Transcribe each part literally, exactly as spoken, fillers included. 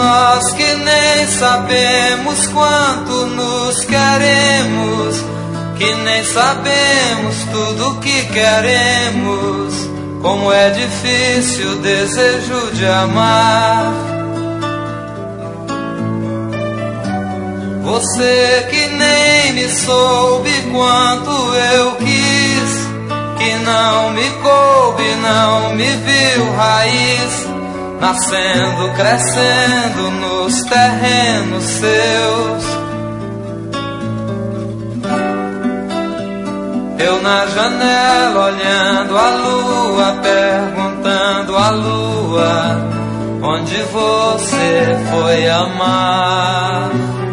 nós que nem sabemos quanto nos queremos, que nem sabemos tudo que queremos, como é difícil o desejo de amar. Você que nem me soube quanto eu quis, que não me coube, não me viu raiz, nascendo, crescendo nos terrenos seus. Eu na janela olhando a lua, perguntando à lua onde você foi amar.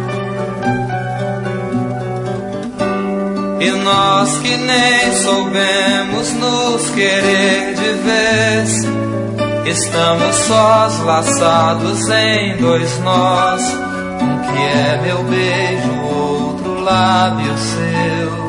E nós que nem soubemos nos querer de vez, estamos sós, laçados em dois nós. Um que é meu beijo, outro lábio seu.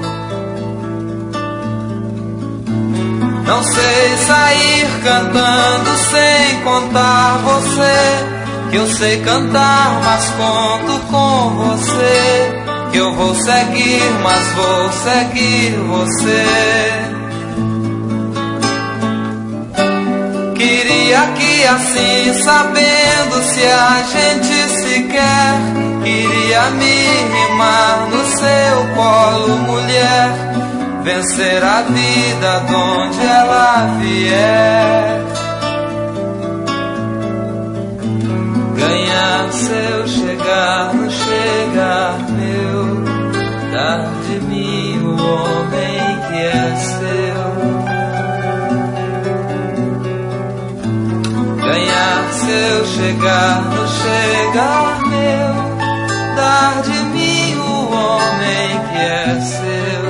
Não sei sair cantando sem contar você, que eu sei cantar, mas conto com você. Que eu vou seguir, mas vou seguir você. Queria que assim, sabendo se a gente se quer, queria me rimar no seu colo, mulher, vencer a vida de onde ela vier, ganhar seu chegar no chegar meu, dar de mim o homem que é seu, ganhar seu chegar no chegar meu, dar de mim o homem que é seu.